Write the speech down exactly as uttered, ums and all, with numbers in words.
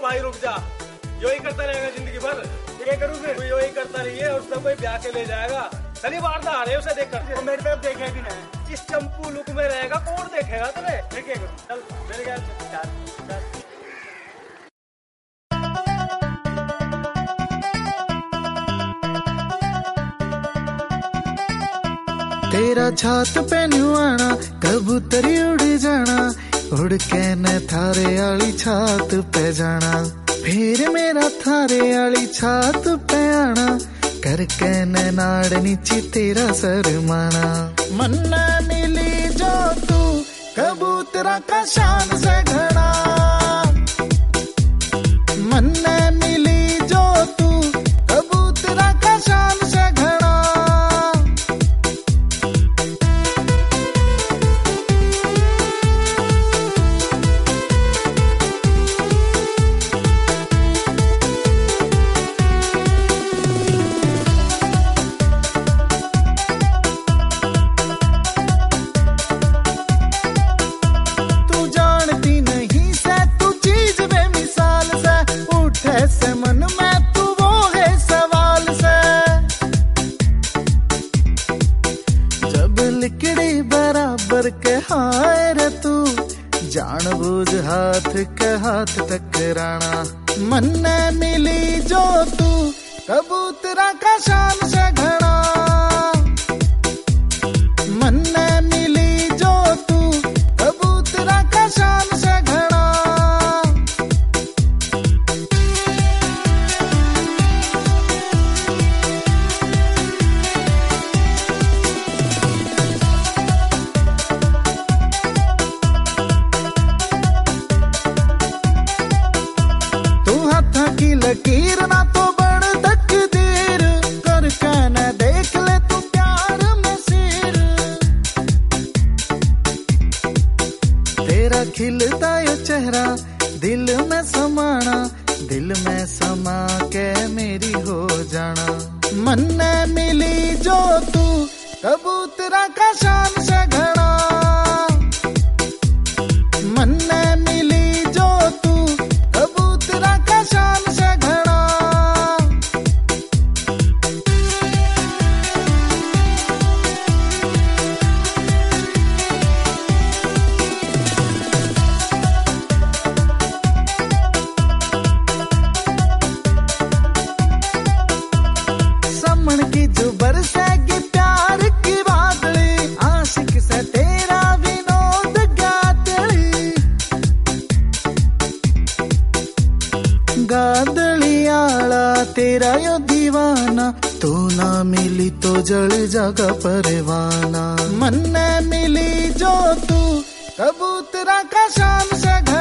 भाई रुक जा, यो ही करता रहेगा जिंदगी भर। ये करूँ फिर? यो ही करता रहिए और उसमें कोई ब्याह के ले जाएगा। चलिए बाहर ना आ रहे उसे देख कर, मेरी तरफ देखे भी ना। जिस चंपू लुक में रहेगा कौन देखेगा तुम्हें? ठीक है चल मेरे ख्याल से तेरा छात पे नुआना कबूतरी उड़ जाना, उड़ के न थारे आली छात पे जाना, फिर मेरा थारे आली छात पे आना, करके न नाड़ नीचे तेरा सरमाना। मन्ना मिली जो तू कबूतरा का शान से घना, मन्ना मिली जो तू कबूतरा का शान से घना। मन में तू वो है सवाल से, जब लिकड़ी बराबर के हाय रे तू, जानबूझ हाथ के हाथ टकराना। मन में मिली जो तू कबूतरा का शान से घना, मन में मिली जो तू कबूतरा का शान से घना। की लकीर ना तो बड़ तकदीर, करके न देख ले तू प्यार में सिर। तेरा खिलता ये चेहरा दिल में समाना, दिल में समा के मेरी हो जाना। मन में मिली जो तू कबूतरा का शान से घना, मन में मिली जो तू कबूतरा का शान से घना। समण की जो बरसेगी प्यार की बादली, आशिक से तेरा विनोद गादड़ी। गादड़ी आला तेरा यो दीवाना, तू ना मिली तो जल जागा परवाना। मन में मिली जो तू कबूतरा का शान से